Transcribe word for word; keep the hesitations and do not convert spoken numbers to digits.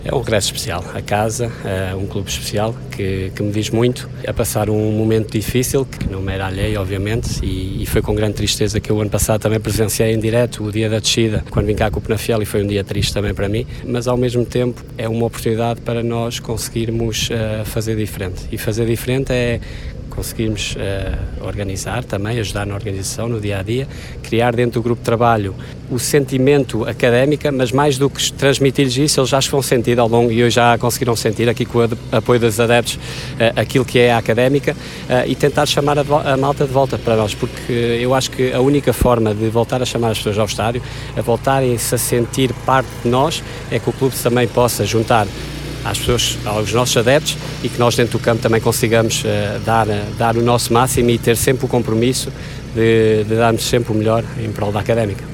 É um regresso especial a casa, é um clube especial que, que me diz muito, a passar um momento difícil, que não me era alheio, obviamente, e, e foi com grande tristeza que eu ano passado também presenciei em direto o dia da descida, quando vim cá com o Penafiel, e foi um dia triste também para mim, mas ao mesmo tempo é uma oportunidade para nós conseguirmos uh, fazer diferente, e fazer diferente é conseguirmos uh, organizar também, ajudar na organização, no dia-a-dia, criar dentro do grupo de trabalho o sentimento académico, mas mais do que transmitir-lhes isso, eles já vão sentir ao longo, e hoje já conseguiram sentir aqui com o apoio dos adeptos uh, aquilo que é a académica, uh, e tentar chamar a, a malta de volta para nós, porque eu acho que a única forma de voltar a chamar as pessoas ao estádio, a voltarem-se a sentir parte de nós, é que o clube também possa juntar às pessoas, aos nossos adeptos, e que nós dentro do campo também consigamos uh, dar, uh, dar o nosso máximo e ter sempre o compromisso de, de darmos sempre o melhor em prol da académica.